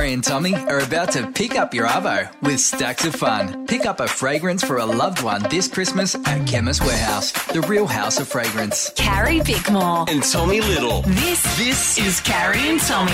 Carrie and Tommy are about to pick up your arvo with stacks of fun. Pick up a fragrance for a loved one this Christmas at Chemist Warehouse, the real house of fragrance. Carrie Bickmore. And Tommy Little. This is Carrie and Tommy.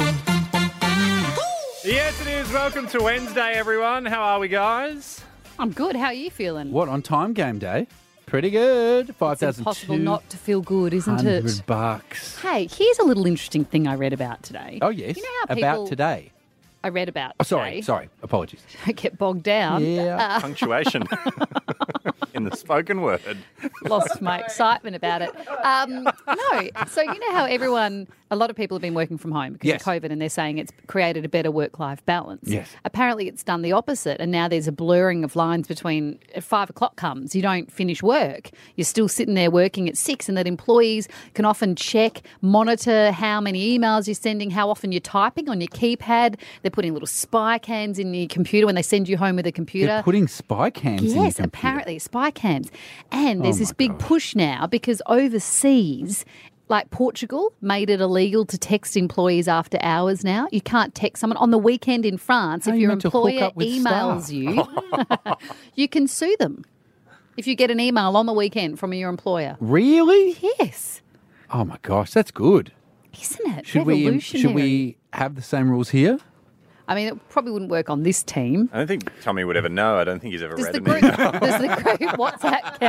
Yes, it is. Welcome to Wednesday, everyone. How are we, guys? I'm good. How are you feeling? What, on time game day? Pretty good. It's impossible not to feel good, isn't it? $100. Hey, here's a little interesting thing I read about today. Oh, yes. You know how people... About today. I read about today. Sorry. Apologies. Don't get bogged down. Yeah. Punctuation in the spoken word. Lost my excitement about it. No. So you know how a lot of people have been working from home because Yes. of COVID, and they're saying it's created a better work-life balance. Yes. Apparently it's done the opposite, and now there's a blurring of lines between at 5 o'clock comes, you don't finish work. You're still sitting there working at 6, and that employees can often monitor how many emails you're sending, how often you're typing on your keypad. They're putting little spy cans in your computer when they send you home with a computer. They're putting spy cams in your Yes, computer. apparently, spy cams. And there's Oh this my big gosh. push now because overseas, like Portugal, made it illegal to text employees after hours now. You can't text someone on the weekend in France. How If are you your meant to hook employer up with emails staff? you, you can sue them if you get an email on the weekend from your employer. Really? Yes. Oh, my gosh. That's good. Isn't it? Should Revolutionary. we have the same rules here? I mean, it probably wouldn't work on this team. I don't think Tommy would ever know. I don't think he's ever Does read the an group, email. does the group WhatsApp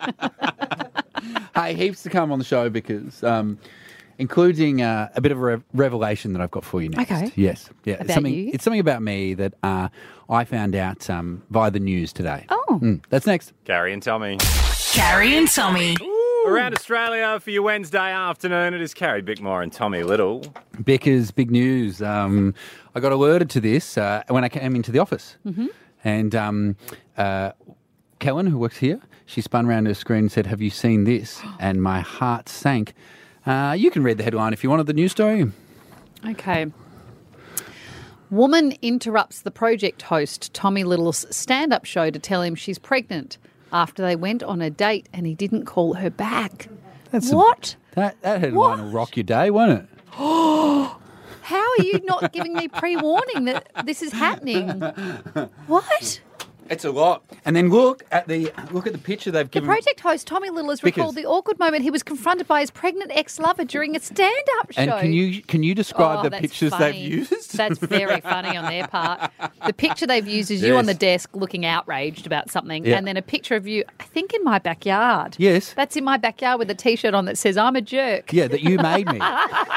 count? Hey, heaps to come on the show because, including a bit of a revelation that I've got for you next. Okay. Yes. Yeah. About you? It's something about me that I found out via the news today. Oh. That's next. Carrie and Tommy. Carrie and Tommy. Around Australia for your Wednesday afternoon, it is Carrie Bickmore and Tommy Little. Bickers, big news. I got alerted to this when I came into the office. Mm-hmm. And Kellen, who works here, she spun around her screen and said, "Have you seen this?" And my heart sank. You can read the headline if you wanted the news story. Okay. Woman interrupts the project host Tommy Little's stand-up show to tell him she's pregnant after they went on a date and he didn't call her back. What? That headline will rock your day, won't it? How are you not giving me pre-warning that this is happening? What? It's a lot. And then look at the picture they've The given. project host Tommy Little has recalled the awkward moment he was confronted by his pregnant ex-lover during a stand-up show. And can you describe the that's pictures funny. they've used? That's very funny on their part. The picture they've used is you on the desk looking outraged about something, Yeah. and then a picture of you, I think, in my backyard. Yes. That's in my backyard with a T-shirt on that says, "I'm a jerk." Yeah, that you made me.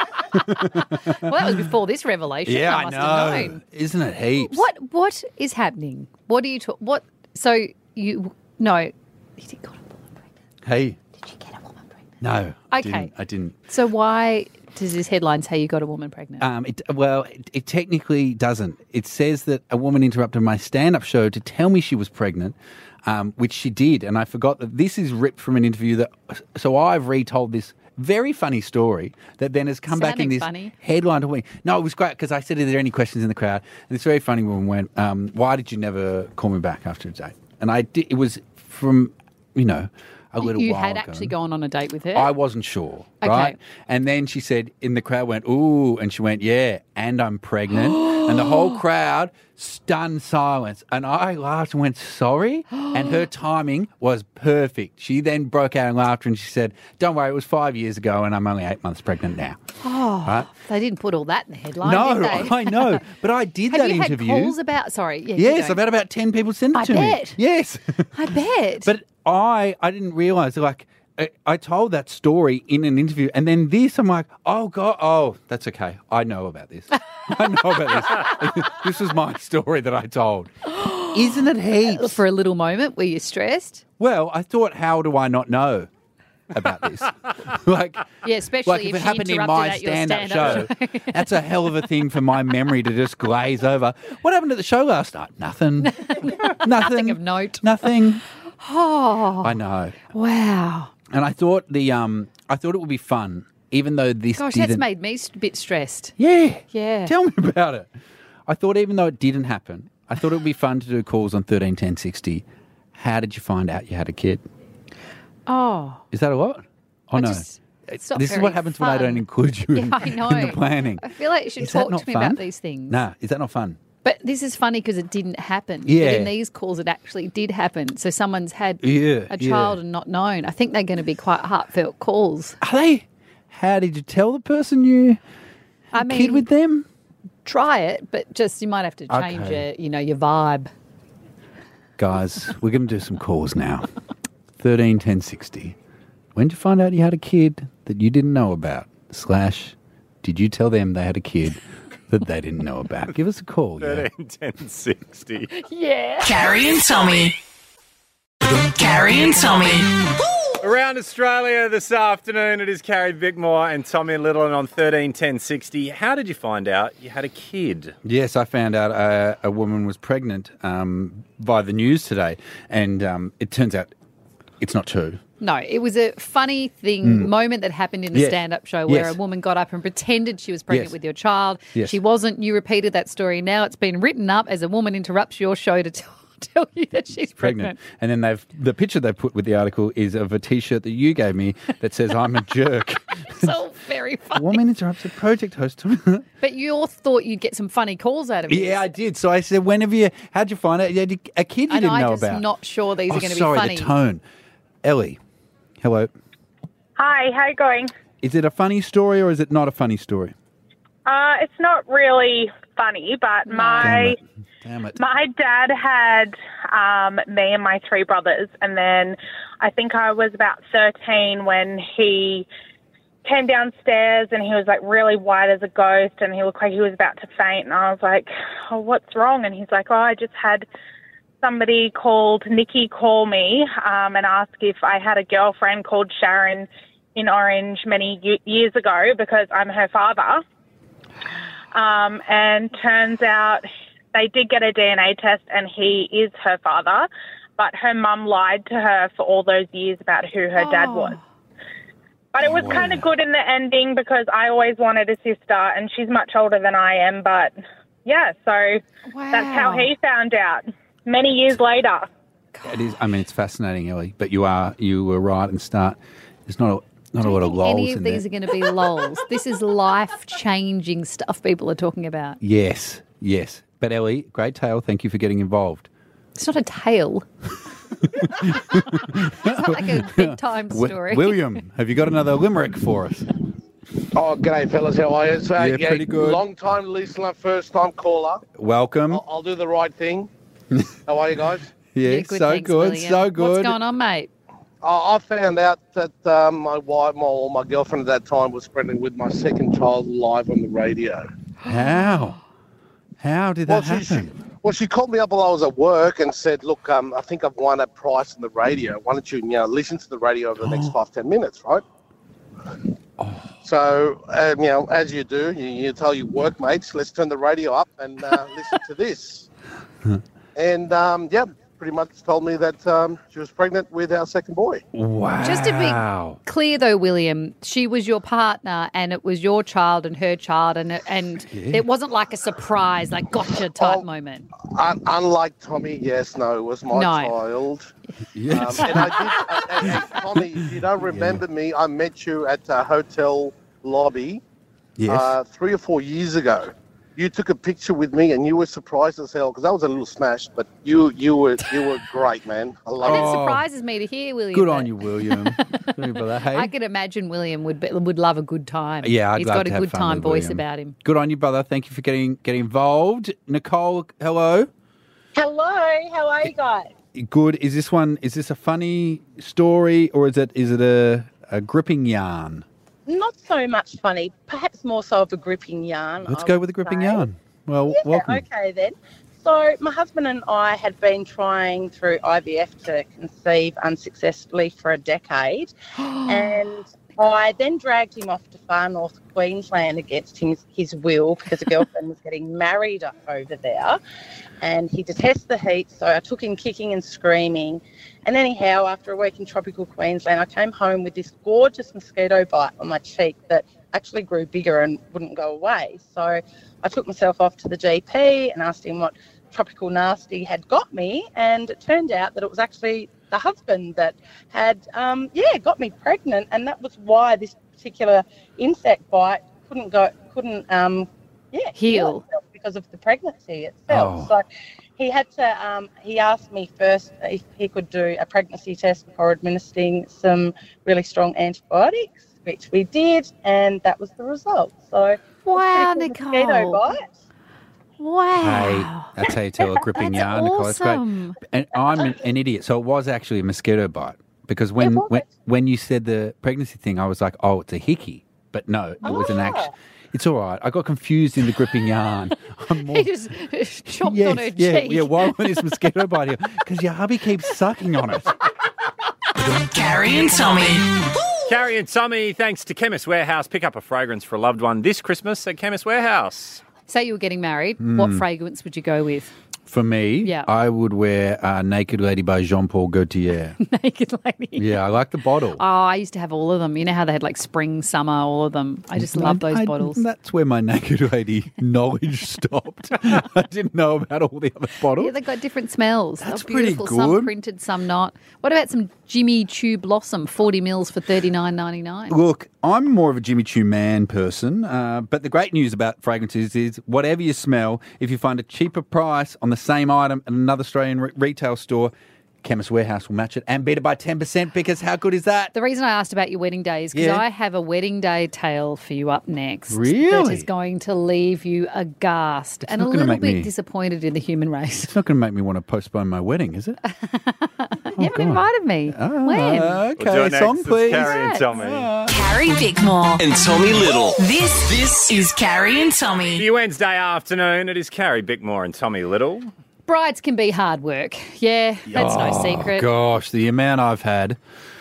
Well, that was before this revelation. Yeah, I must have known. Isn't it heaps? What is happening? What are you talking? What? So you no? He did got a woman pregnant. Hey. Did you get a woman pregnant? No. Okay. I didn't. So why does this headline say you got a woman pregnant? It technically doesn't. It says that a woman interrupted my stand-up show to tell me she was pregnant, which she did, and I forgot that this is ripped from an interview that. So I've retold this very funny story that then has come back in this headline to me. No, it was great because I said, "Are there any questions in the crowd?" And this very funny woman went, "Why did you never call me back after a date?" And I did. It was from a little while ago. You had actually gone on a date with her? I wasn't sure, Okay. right? And then she said, in the crowd went, "Ooh," and she went, "Yeah, and I'm pregnant." And the whole crowd, stunned silence. And I laughed and went, "Sorry?" And her timing was perfect. She then broke out in laughter and she said, "Don't worry, it was 5 years ago and I'm only 8 months pregnant now." Oh, Right? they didn't put all that in the headline, No, did they? I know. But I did Have that you interview. had calls about... Sorry. Yeah, Yes, you I've had about 10 people send it I to bet. me. Yes. I bet. But I didn't realise, I told that story in an interview, and then this, I'm like, oh, God, oh, that's okay. I know about this. I know about this. This was my story that I told. Isn't it heaps? For a little moment, were you stressed? Well, I thought, how do I not know about this? Yeah, especially if if it she happened in interrupted my at your stand-up stand-up show, that's a hell of a thing for my memory to just glaze over. What happened at the show last night? Nothing. Nothing of note. Nothing. Oh, I know. wow. And I thought it would be fun, even though this Gosh, didn't. that's made me a bit stressed. Yeah. Yeah. Tell me about it. I thought even though it didn't happen, I thought it would be fun to do calls on 13 10 60. How did you find out you had a kid? Oh. Is that a lot? Oh, no. It's not this is very what happens when I don't fun. include you Yeah, in, I know. in the planning. I feel like you should Is that talk not to me fun? about these things. Nah, is that not fun? But this is funny because it didn't happen. Yeah. But in these calls, it actually did happen. So someone's had Yeah, a child yeah. and not known. I think they're going to be quite heartfelt calls. Are they? How did you tell the person you I mean, kid with them? try it, but just you might have to change Okay. your vibe. Guys, we're going to do some calls now. 13 10 60. When did you find out you had a kid that you didn't know about? / did you tell them they had a kid that they didn't know about? Give us a call. Yeah. 13 10 60. Yeah. Carrie and Tommy. Carrie and Tommy. Around Australia this afternoon, it is Carrie Bickmore and Tommy Littleton on 13 10 60. How did you find out you had a kid? Yes, I found out a woman was pregnant by the news today, and it turns out it's not true. No, it was a funny moment that happened in the Yes. stand-up show where Yes. a woman got up and pretended she was pregnant Yes. with your child. Yes. She wasn't. You repeated that story. Now it's been written up as a woman interrupts your show to tell you that she's pregnant. And then the picture they put with the article is of a T-shirt that you gave me that says "I'm a jerk." It's all very funny. Woman interrupts a project host. But you all thought you'd get some funny calls out of it. Yeah, I did. So I said, how'd you find out you had a kid you And didn't I'm know just about? not sure these are going to be sorry, funny. the tone. Ellie, hello. Hi, how you going? Is it a funny story or is it not a funny story? It's not really funny, but my Damn it. dad had me and my three brothers, and then I think I was about 13 when he came downstairs and he was like really white as a ghost and he looked like he was about to faint, and I was like, oh, what's wrong? And he's like, oh, I just had somebody called Nikki call me and ask if I had a girlfriend called Sharon in Orange many years ago because I'm her father. And turns out they did get a DNA test and he is her father, but her mum lied to her for all those years about who her dad was. But it was kind of good in the ending because I always wanted a sister and she's much older than I am. But, yeah, so that's how he found out many years later. It is. I mean, it's fascinating, Ellie. But you were right in the start. There's not a lot of lols Any in of there. these are going to be lols. This is life-changing stuff people are talking about. Yes. But Ellie, great tale. Thank you for getting involved. It's not a tale. It's not like a bedtime story. William, have you got another limerick for us? Oh, g'day, fellas. How are you? So, Yeah, pretty good. Long time listener, first time caller. Welcome. I'll do the right thing. How are you guys? Yeah, Yeah, good, so thanks, good, William. so good. What's going on, mate? I found out that my wife, my girlfriend at that time, was pregnant with my second child live on the radio. How? How did that happen? She called me up while I was at work and said, look, I think I've won a prize on the radio. Why don't you, listen to the radio over the next 5-10 minutes, right? So, as you do, you tell your workmates, let's turn the radio up and listen to this. And, pretty much told me that she was pregnant with our second boy. Wow. Just to be clear, though, William, she was your partner and it was your child and her child and it wasn't like a surprise, like gotcha type moment. Unlike Tommy, yes, no, it was my child. Yes. And I did, Tommy, if you don't remember me, I met you at a hotel lobby 3 or 4 years ago. You took a picture with me and you were surprised as hell because that was a little smash, but you were great, man. I love And it. it surprises me to hear, William. Good that- on you, William. Sorry about that, hey? I can imagine William would love a good time. Yeah, I'd He's love got to a have good fun time with voice William. about him. Good on you, brother. Thank you for getting Involved. Nicole, hello. Hello, how are you guys? Good. Is this a funny story or is it a gripping yarn? Not so much funny, perhaps more so of a gripping yarn. Let's I go would with a gripping say. yarn. Well, Yeah, welcome. okay then. So my husband and I had been trying through IVF to conceive unsuccessfully for a decade, and I then dragged him off to far north Queensland against his will because a girlfriend was getting married over there, and he detests the heat, so I took him kicking and screaming. And anyhow, after a week in tropical Queensland, I came home with this gorgeous mosquito bite on my cheek that actually grew bigger and wouldn't go away. So I took myself off to the GP and asked him what tropical nasty had got me, and it turned out that it was actually the husband that had, got me pregnant, and that was why this particular insect bite couldn't Heal. itself because of the pregnancy itself. Oh. So he had to. He asked me first if he could do a pregnancy test before administering some really strong antibiotics, which we did, and that was the result. So Wow, it was a pretty cool Nicole. mosquito bite. Wow. Hey, that's how you tell a gripping That's yarn, Nicole. It's awesome. great. And I'm an idiot, so it was actually a mosquito bite. Because when you said the pregnancy thing, I was like, oh, it's a hickey. But no, it was an action. It's all right. I got confused in the gripping yarn. I'm more, He just chopped on her cheek. yeah. Why would this mosquito bite here? Because your hubby keeps sucking on it. Carrie and Tommy. Carrie and Tommy, thanks to Chemist Warehouse. Pick up a fragrance for a loved one this Christmas at Chemist Warehouse. Say you were getting married, what fragrance would you go with? For me, Yeah. I would wear Naked Lady by Jean-Paul Gaultier. Naked Lady. Yeah, I like the bottle. Oh, I used to have all of them. You know how they had like spring, summer, all of them. I just love those bottles. That's where my Naked Lady knowledge stopped. I didn't know about all the other bottles. Yeah, they've got different smells. That's They're beautiful. pretty Some good. printed, some not. What about some Jimmy Choo Blossom, 40 mils for $39.99? Look, I'm more of a Jimmy Choo man person, but the great news about fragrances is whatever you smell, if you find a cheaper price on the same item at another Australian retail store, Chemist Warehouse will match it and beat it by 10% because how good is that? The reason I asked about your wedding day is because Yeah. I have a wedding day tale for you up next. Really? That is going to leave you aghast and a not gonna little make bit me- disappointed in the human race. It's not going to make me want to postpone my wedding, is it? You haven't invited me. When? We'll do Okay, it song next. It's please. Carrie and Yes. Tommy. Carrie Bickmore. And Tommy Little. This is Carrie and Tommy. For your Wednesday afternoon, it is Carrie Bickmore and Tommy Little. Brides can be hard work. Yeah, that's no secret. Gosh, the amount I've had.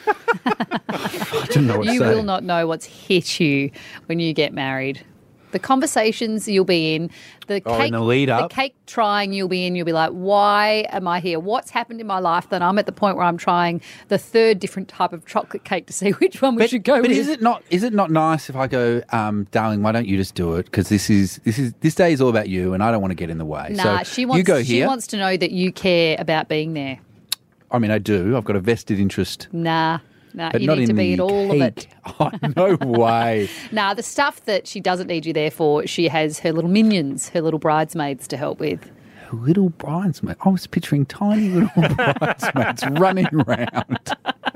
I don't know what to You say. will not know what's hit you when you get married. The conversations you'll be in, the Oh, cake, in the lead up. the cake trying you'll be in, you'll be like, why am I here? What's happened in my life that I'm at the point where I'm trying the third different type of chocolate cake to see which one we should go But with? is it not nice if I go, darling, why don't you just do it? Because this day is all about you, and I don't want to get in the way. Nah, so she wants. you go she here. wants to know that you care about being there. I mean, I do. I've got a vested interest, Nah, but you not need to in be the at all of it. cake. Oh, no way. Nah, the stuff that she doesn't need you there for, she has her little minions, her little bridesmaids to help with. Little bridesmaids. I was picturing tiny little bridesmaids running around.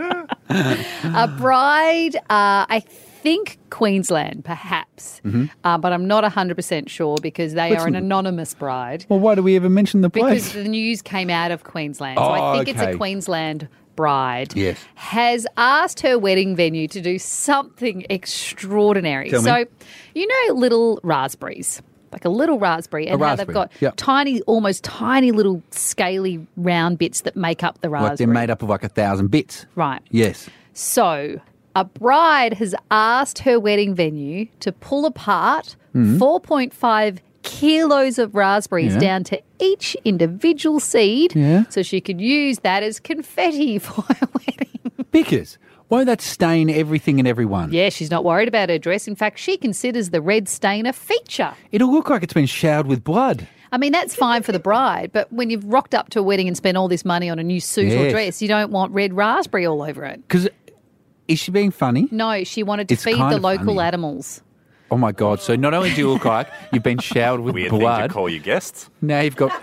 A bride, I think Queensland, perhaps, but I'm not 100% sure because they are an anonymous bride. Well, why do we ever mention the place? Because the news came out of Queensland. So I think it's okay. a Queensland bride. Yes. Has asked her wedding venue to do something extraordinary. Tell me. So, you know, little raspberries. Like a little raspberry, and how they've raspberry, got yep. tiny, almost tiny little scaly round bits that make up the raspberry. Like they're made up of like 1,000 bits. Right. Yes. So, a bride has asked her wedding venue to pull apart 4.5 kilos of raspberries Yeah. down to each individual seed Yeah. so she could use that as confetti for her wedding. Because won't that stain everything and everyone? Yeah, she's not worried about her dress. In fact, she considers the red stain a feature. It'll look like it's been showered with blood. I mean, that's fine for the bride, but when you've rocked up to a wedding and spent all this money on a new suit or Yes. dress, you don't want red raspberry all over it. Because is she being funny? No, she wanted to It's feed kind the of local funny. animals. Oh my God! So not only do you look like you've been showered with Weird thing blood, to call your guests. now you've got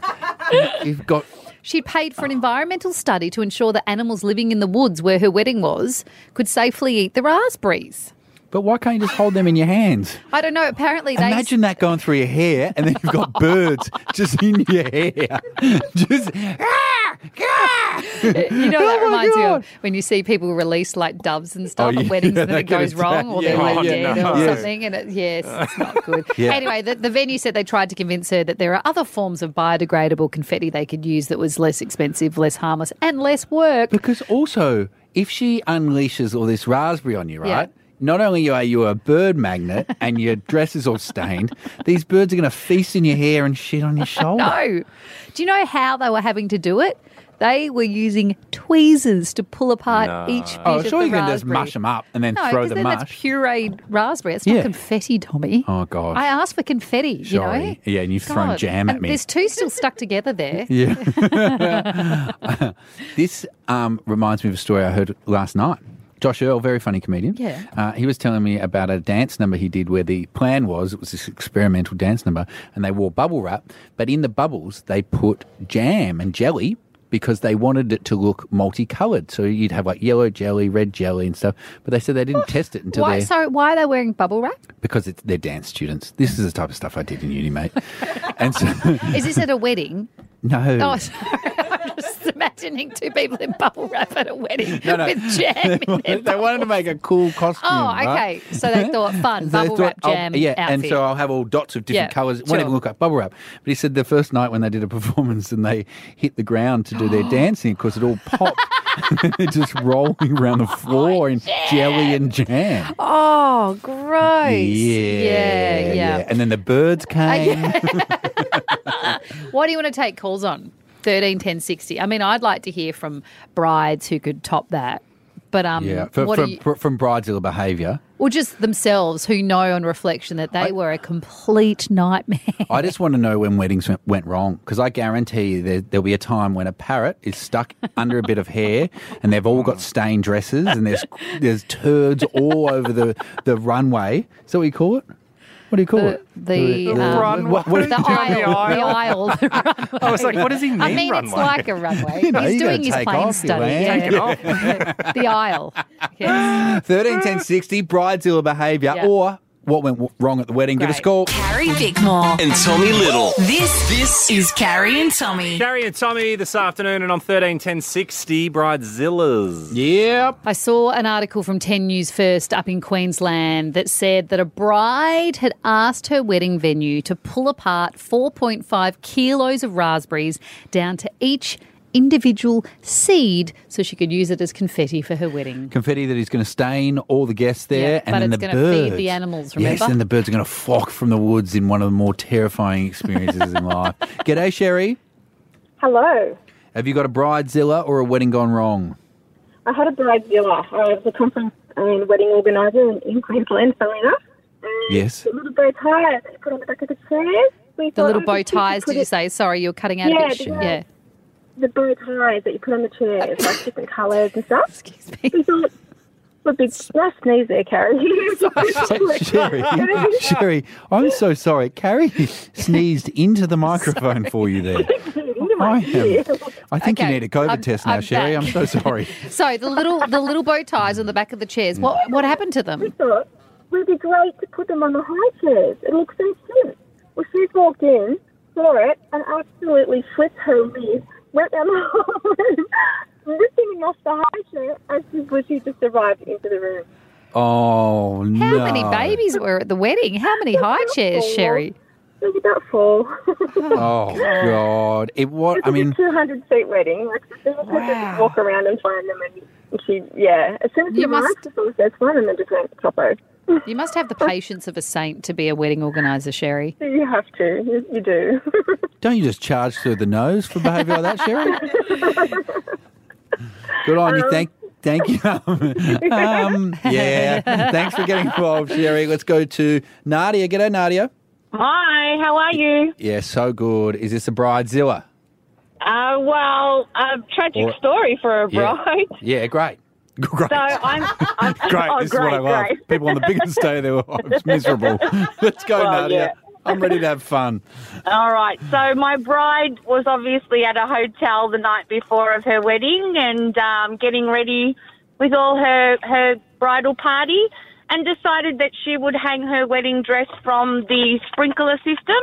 She paid for an environmental study to ensure that animals living in the woods where her wedding was could safely eat the raspberries. But why can't you just hold them in your hands? I don't know. Apparently, they Imagine that going through your hair, and then you've got birds just in your hair. Just You know, that Oh my reminds me God. of when you see people release like doves and stuff Oh, at yeah, weddings and then that it goes gets- wrong or yeah. they're Oh, like dead no. or Yes. something. And it's not good. Yeah. Anyway, the venue said they tried to convince her that there are other forms of biodegradable confetti they could use that was less expensive, less harmless, and less work. because also, if she unleashes all this raspberry on you, Yeah. right? Not only are you a bird magnet and your dress is all stained, these birds are going to feast in your hair and shit on your shoulder. No. Do you know how they were having to do it? They were using tweezers to pull apart each bit Oh, of sure the you can raspberry. just mush them up and then No, throw because the then mush. that's pureed raspberry. It's not Yeah. confetti, Tommy. Oh, gosh. I asked for confetti, you know? Sorry. Yeah, and you've thrown God. jam at And me. There's two still stuck together there. Yeah. This reminds me of a story I heard last night. Josh Earl, very funny comedian. Yeah. He was telling me about a dance number he did where the plan was, it was this experimental dance number, and they wore bubble wrap, but in the bubbles they put jam and jelly because they wanted it to look multicoloured. So you'd have like yellow jelly, red jelly and stuff. But they said they didn't test it until Why are they wearing bubble wrap? because they're dance students. This is the type of stuff I did in uni, mate. And so, Is this at a wedding? no. Oh, sorry. I'm just imagining two people in bubble wrap at a wedding No. with jam in their They wanted to make a cool costume. Oh, okay. right? So they thought fun, They bubble thought, wrap jam yeah, outfit. and so I'll have all dots of different Yeah, colours. It sure. won't even look like bubble wrap. But he said the first night when they did a performance and they hit the ground to do their dancing, because it all popped. They're just rolling around the floor in jelly and jam. Oh, gross. Yeah. And then the birds came. What do you want to take calls on? 13 10 60. I mean, I'd like to hear from brides who could top that. But what do you, from bridezilla behaviour. or just themselves who know on reflection that they were a complete nightmare. I just want to know when weddings went wrong, because I guarantee you there'll be a time when a parrot is stuck under a bit of hair and they've all got stained dresses and there's turds all over the runway. Is that what you call it? What do you call it? The runway. the aisle. I was like, what does he mean, I mean, runway? it's like a runway. You know, He's you doing gotta his take plane off, you study. man. Take it Yeah. The aisle. Yes. 13 10 60, bridezilla behaviour, Yeah. or what went wrong at the wedding. Give us a call. Carrie Bickmore. And Tommy Little. This is Carrie and Tommy. Carrie and Tommy this afternoon, and on 13 10 60, Bridezillas. Yep. I saw an article from 10 News First up in Queensland that said that a bride had asked her wedding venue to pull apart 4.5 kilos of raspberries down to each individual seed so she could use it as confetti for her wedding. Confetti that is going to stain all the guests there, Yeah, and but then it's the gonna birds. feed the animals, Yes, remember? and the birds are going to flock from the woods in one of the more terrifying experiences in life. G'day, Sherry. Hello. Have you got a bridezilla or a wedding gone wrong? I had a bridezilla. I was a conference and wedding organiser in Queensland, funnily enough. And Yes. the little bow tie that you put on the back of the chairs. The little bow ties, did you say? Sorry, you're cutting out a bit. Yeah. The bow ties that you put on the chairs, like different colours and stuff. Excuse me. We thought, what a big nice sneeze there, Carrie. Sherry, I'm so sorry. Carrie sneezed into the microphone for you there. I think you Okay, need a COVID test now, I'm Sherry. back. I'm so sorry. So the little bow ties on the back of the chairs. What happened to them? We thought, would it be great to put them on the high chairs. It looks so cute. Well, she walked in, saw it, and absolutely flipped her lid, went down the whole room, ripping him off the high chair as she just arrived into the room. Oh, no. How many babies were at the wedding? How many high chairs, Sherry? It was about 4. Oh, God. It was a 200-seat wedding. Like, they were supposed to walk around and find them, and she, as soon as she arrived, she thought that's one, and then just went topo. You must have the patience of a saint to be a wedding organiser, Sherry. You have to. You do. Don't you just charge through the nose for behaviour like that, Sherry? Good on you. Thank you. Yeah. Thanks for getting involved, Sherry. Let's go to Nadia. G'day, Nadia. Hi, how are you? Yeah, so good. Is this a bridezilla? Well, a tragic story for a bride. Yeah, great. Great. So I'm Great. Oh, This is what I love. great. People on the biggest day, they were miserable. Let's go, Well, Nadia. yeah. I'm ready to have fun. All right. So my bride was obviously at a hotel the night before of her wedding and getting ready with all her bridal party, and decided that she would hang her wedding dress from the sprinkler system.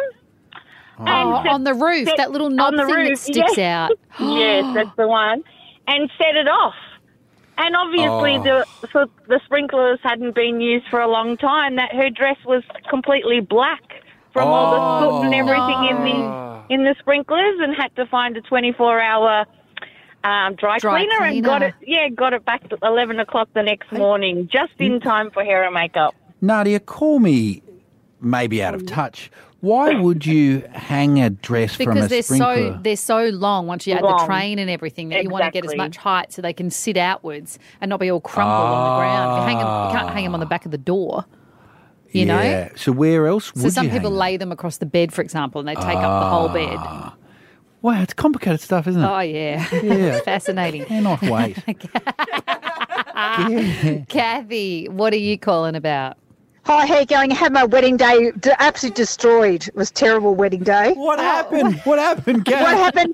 On the roof, that little knob on the thing roof, that sticks out. Yes, that's the one. And set it off. And obviously the sprinklers hadn't been used for a long time. That her dress was completely black from all the soot and everything in the sprinklers, and had to find a 24-hour dry cleaner and got it back at 11 o'clock the next morning, just in time for hair and makeup. Nadia, call me maybe out of touch. Why would you hang a dress from a Because sprinkler? they're so long once you add the train and everything that you want to get as Exactly. much height so they can sit outwards and not be all crumpled on the ground. If you can't hang them on the back of the door. You know? Yeah. So where else would So some you people hang lay them across the bed, for example, and they take up the whole bed. Wow, it's complicated stuff, isn't it? Oh, yeah. Yeah. It's fascinating. Cannot wait. Kathy, what are you calling about? Hi, how you going? I had my wedding day absolutely destroyed. It was a terrible wedding day. What happened? What happened, Kath? What happened?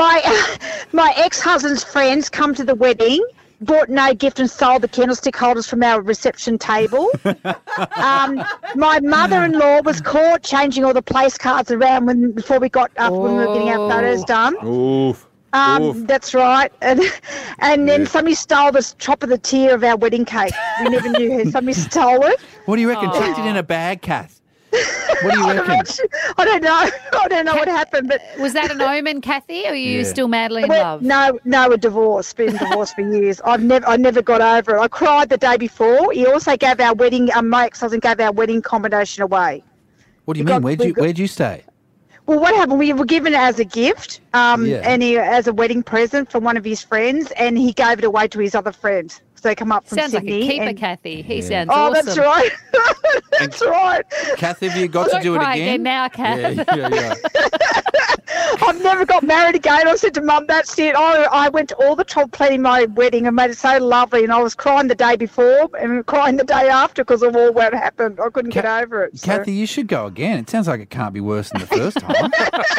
My ex-husband's friends come to the wedding, bought no gift and stole the candlestick holders from our reception table. My mother-in-law was caught changing all the place cards around before we got up when we were getting our photos done. Oof. That's right. And then somebody stole the top of the tier of our wedding cake. We never knew who. Somebody stole it. What do you reckon? Chucked it in a bag, Kath. What do you reckon? I don't know. I don't know what happened. But was that an omen, Kathy, or are you still madly in love? No, we're divorced. Been divorced for years. I never got over it. I cried the day before. He also gave our wedding. My ex-husband gave our wedding combination away. What do you mean? Where'd you stay? Well, what happened? We were given it as a gift, and as a wedding present from one of his friends, and he gave it away to his other friend. So they come up from Sounds Sydney. like a keeper, Kathy. He sounds awesome. awesome. That's right. That's right. Kath, have you got to do it Cry again? now, Kath. Yeah. I've never got married again. I said to Mum, that's it. I went to all the top planning my wedding and made it so lovely, and I was crying the day before and crying the day after because of all what happened. I couldn't get over it. So. Kathy, you should go again. It sounds like it can't be worse than the first time.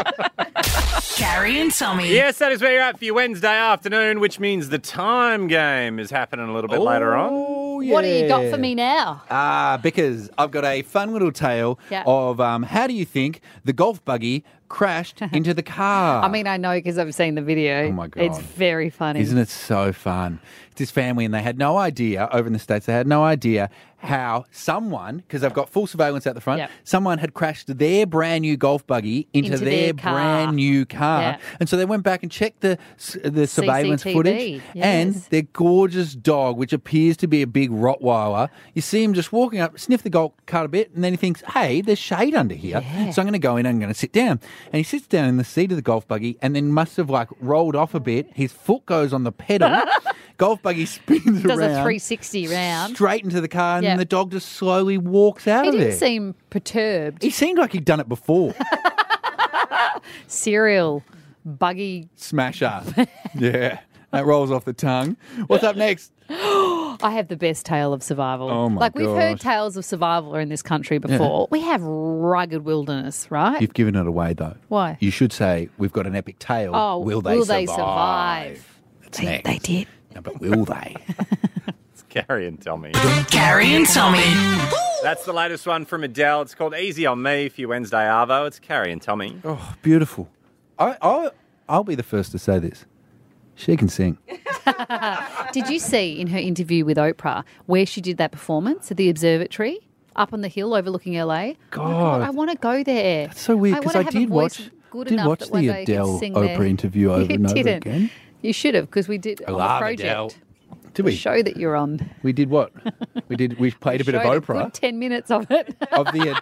Carrie and Tommy. Yes, that is where you're at for your Wednesday afternoon, which means the time game is happening a little bit later on. Oh, yeah. What do you got for me now? Because I've got a fun little tale of how do you think the golf buggy crashed into the car? I mean, I know because I've seen the video. Oh, my God. It's very funny. Isn't it so fun? It's this family, and they had no idea, over in the States, they had no idea how someone, because they've got full surveillance out the front, someone had crashed their brand new golf buggy into their brand new car. Yeah. And so they went back and checked the surveillance CCTV, footage. And their gorgeous dog, which appears to be a big Rottweiler, you see him just walking up, sniff the golf cart a bit, and then he thinks, hey, there's shade under here. So I'm going to go in and I'm going to sit down. And he sits down in the seat of the golf buggy and then must have rolled off a bit. His foot goes on the pedal. Golf buggy spins Does around. a 360 round. Straight into the car, and then the dog just slowly walks out of there. He didn't seem perturbed. He seemed like he'd done it before. Serial buggy Smasher. Yeah, that rolls off the tongue. What's up next? I have the best tale of survival. Oh, my We've heard gosh. tales of survival in this country before. We have rugged wilderness, right? You've given it away, though. Why? You should say, we've got an epic tale. Oh, will they survive? That's next. They did. No, but will they? It's Carrie and Tommy. Carrie and Tommy. That's the latest one from Adele. It's called Easy on Me for your Wednesday Arvo. It's Carrie and Tommy. Oh, beautiful. I'll be the first to say this. She can sing. Did you see in her interview with Oprah where she did that performance at the observatory up on the hill overlooking LA? God. I want to go there. That's so weird because I did watch the Adele Oprah interview over and over again. You should have, because we did on the project. Adele. Did we? The show that you're on. We did what? We played a bit of Showed Oprah. Good 10 minutes of it. Of the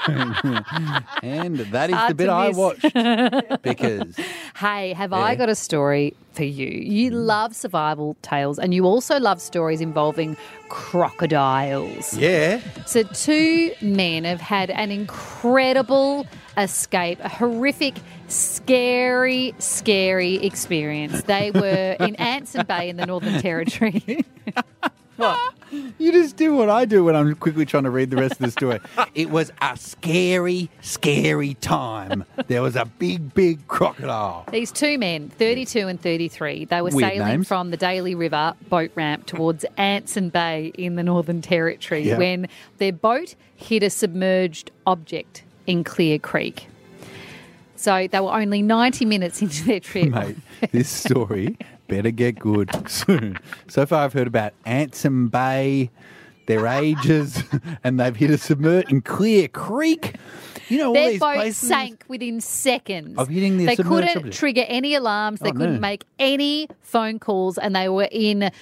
and that is Hard the bit to I miss. watched because Hey, have I got a story for you? You love survival tales, and you also love stories involving crocodiles. yeah, So 2 men have had an incredible escape, a horrific, scary experience. They were in Anson Bay in the Northern Territory. What? you just do what I do when I'm quickly trying to read the rest of the story. It was a scary time. There was a big crocodile. These 2 men, 32 and 33, they were Weird sailing names. from the Daly River boat ramp towards Anson Bay in the Northern Territory Yeah. when their boat hit a submerged object in Clear Creek. So they were only 90 minutes into their trip. Mate, this story better get good soon. So far I've heard about Anson Bay, their ages, and they've hit a submerged in Clear Creek. You know, all Their these boat places sank within seconds. of hitting the They submerged couldn't object. trigger any alarms. They Oh, couldn't no. make any phone calls, and they were in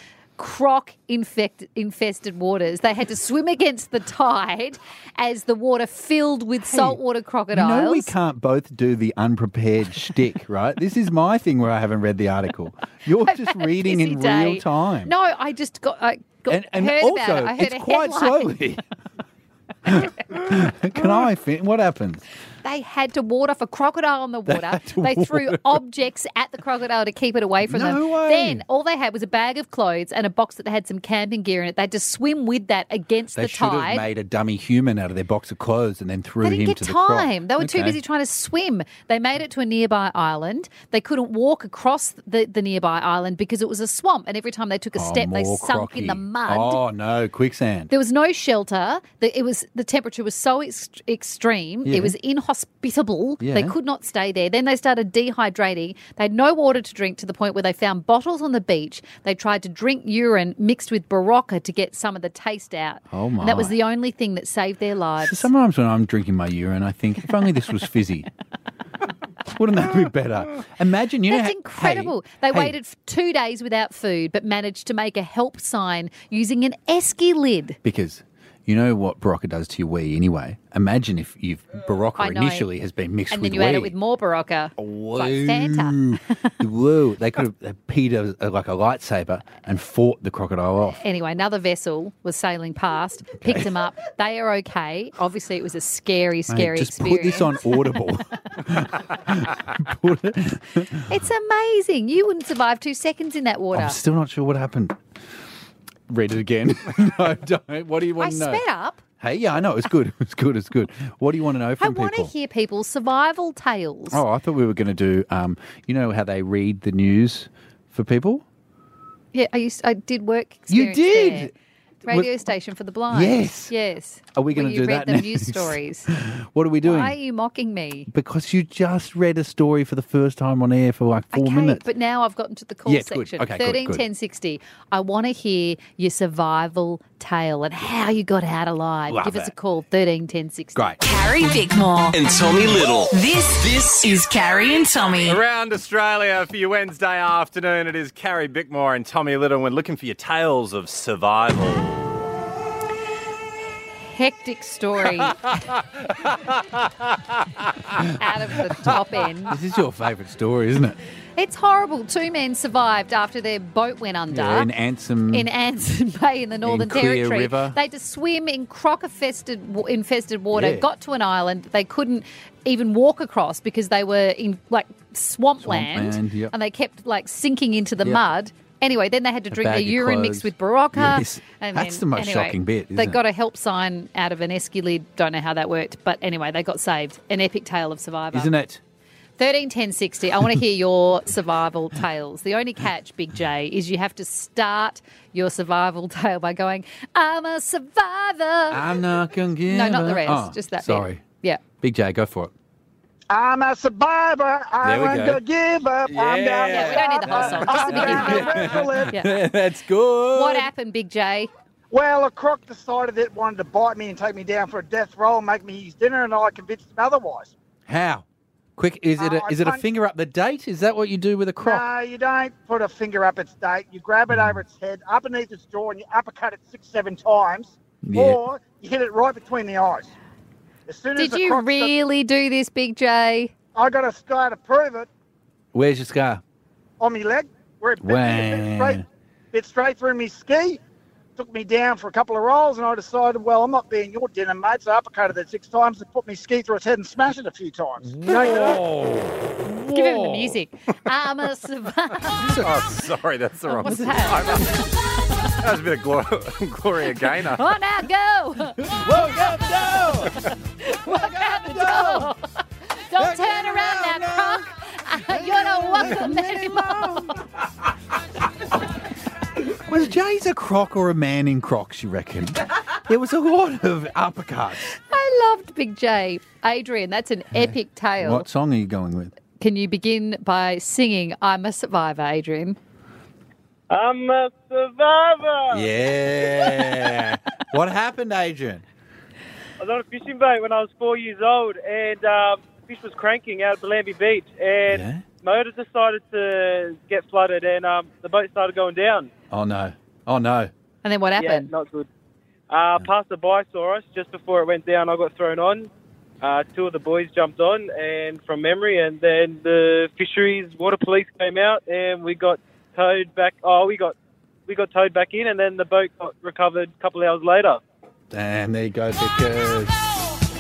croc-infested waters. They had to swim against the tide as the water filled with saltwater crocodiles. You know we can't both do the unprepared shtick, right? This is my thing where I haven't read the article. You're just reading in Busy day. real time. No, I just got and heard also, about it. I heard it's a quite headline. slowly. Can I fin? What happens? they had to ward off a crocodile in the water. They threw objects at the crocodile to keep it away from them. No way. Then all they had was a bag of clothes and a box that had some camping gear in it. They had to swim with that against They the should have tide. made a dummy human out of their box of clothes and then threw They didn't him get to the croc. time. They were too busy trying to swim. They made it to a nearby island. They couldn't walk across the nearby island because it was a swamp. And every time they took a step, they more sunk in the crocky. mud. Oh, no, quicksand. There was no shelter. The temperature was so extreme. Yeah. It was inhospitable. Yeah. They could not stay there. Then they started dehydrating. They had no water to drink to the point where they found bottles on the beach. They tried to drink urine mixed with Barocca to get some of the taste out. Oh, my. And that was the only thing that saved their lives. So sometimes when I'm drinking my urine, I think, if only this was fizzy. Wouldn't that be better? Imagine, you know. That's incredible. They waited 2 days without food, but managed to make a help sign using an esky lid. Because you know what Barocca does to your wee anyway. Imagine if Barocca I know. initially has been mixed And with then you wee. add it with more Barocca. It's like Fanta. Whoa. They could have peed like a lightsaber and fought the crocodile off. Anyway, another vessel was sailing past, picked them up. They are okay. Obviously, it was a scary, scary Mate, just experience. put this on Audible. It's amazing. You wouldn't survive 2 seconds in that water. I'm still not sure what happened. Read it again. No, don't. What do you want I to know? sped up. Hey, yeah, I know. It's good. It's good. It's good. What do you want to know I from want to people? hear people's survival tales. Oh, I thought we were going to do, you know how they read the news for people? Yeah, I did work You experience did? there. Radio station for the blind. Yes. Yes. Are we going Where to do you read that them next? news stories. What are we doing? Why are you mocking me? Because you just read a story for the first time on air for like 4 minutes. But now I've gotten to the call Yeah, it's good. section. Okay, good, 13 good. 10 60. I want to hear your survival tale and how you got out alive. Love Give us it. a call, 13 10 60. Great. Carrie Bickmore. And Tommy Little. This is Carrie and Tommy. Around Australia for your Wednesday afternoon, it is Carrie Bickmore and Tommy Little. We're looking for your tales of survival. Hectic story out of the top end. This is your favourite story, isn't it? It's horrible. 2 men survived after their boat went under. Yeah, in Anson. In Anson Bay in the Northern Clear Territory. River. They had to swim in infested water, Yeah. got to an island. They couldn't even walk across because they were in like swampland, Swampland, yep. and they kept like sinking into the Yep. mud. Anyway, then they had to A drink their bag of urine clothes. mixed with Barocca. Yes. And That's then, the most anyway, shocking bit, They isn't got a help sign out of an esky lid. Don't know how that worked. But anyway, they got saved. An epic tale of survivor. Isn't it? 13 10 60. I want to hear your survival tales. The only catch, Big J, is you have to start your survival tale by going, I'm a survivor. I'm not going to give No, not the up. rest. Oh, Just that bit. sorry. Yeah. Big J, go for it. I'm a survivor. I There we want go. to give up. I'm down. Yeah, we don't need the whole song. Just the beginning. Yeah. That's good. What happened, Big J? Well, a croc decided it wanted to bite me and take me down for a death roll and make me his dinner, and I convinced him otherwise. How? Quick, is it I a can't- finger up the date? Is that what you do with a croc? No, you don't put a finger up its date. You grab it over its head, up beneath its jaw, and you uppercut it 6-7 times, Yeah. or you hit it right between the eyes. As soon as Did the you croc really do this, Big J? I got a scar to prove it Where's your scar? on my leg, where it bit me Wow. bit straight through my ski. Took me down for a couple of rolls, and I decided, well, I'm not being your dinner, mate. So I uppercutted it 6 times and put my ski through its head and smashed it a few times. You know, Give him the music. I'm a survivor. Oh, sorry, that's the wrong What's song. that? That was a bit of Gloria Gaynor. Oh, now go. Woke up, no! Walk out the door. Don't turn around that croc. You're not welcome anymore. Was Jay's a croc or a man in crocs, you reckon? There was a lot of uppercuts. I loved Big J. Adrian, that's an epic tale. What song are you going with? Can you begin by singing I'm a Survivor, Adrian? I'm a survivor. Yeah. What happened, Adrian? I was on a fishing boat when I was 4 years old, and fish was cranking out at Bellambi Beach, and motor decided to get flooded, and the boat started going down. Oh, no. Oh, no. And then what happened? Yeah, not good. Passerby saw us just before it went down. I got thrown on. 2 of the boys jumped on, and from memory, and then the fisheries water police came out, and we got towed back. Oh, we got towed back in, and then the boat got recovered a couple of hours later. And there you go, Vickers.